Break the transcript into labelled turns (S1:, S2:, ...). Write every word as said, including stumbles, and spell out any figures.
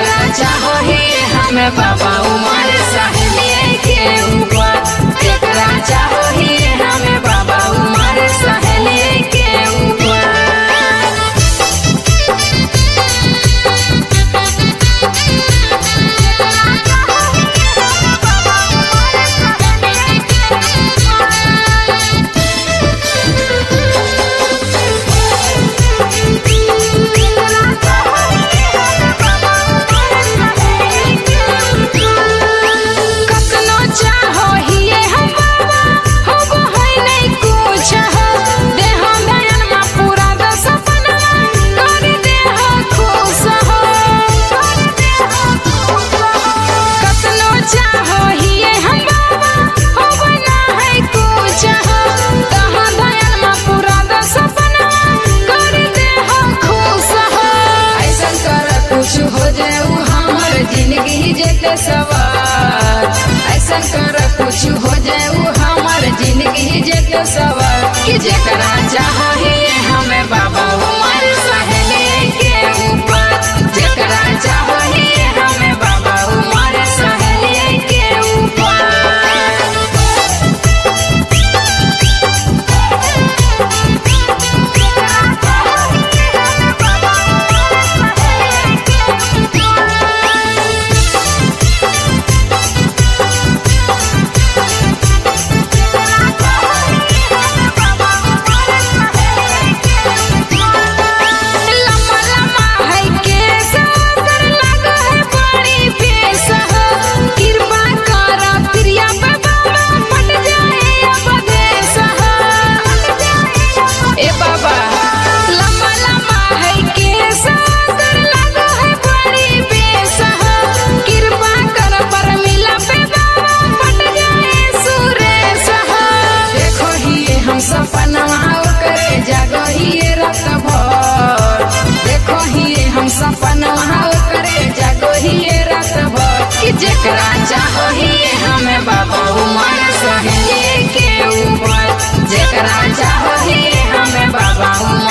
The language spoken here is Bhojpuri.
S1: जेकरा चाहो ही हमें बाबा उमर सहेली के ऊपर, जेकरा चाहो ही हमें बाबा उमर सहेली के ऊपर। जिंदगी जेते सवार ऐसा कर कुछ हो जाए हमार जिंदगी जेते सवार कि जेकरा चाहे हमें बाबा उमर सहेली के ऊपर, जेकरा चाहे हमें बाबा उमर सहेली के ऊपर। जेकरा चाहो ही हमें बाबा उमर सहेली के ऊपर, जेकरा चाहो ही हमें बाबा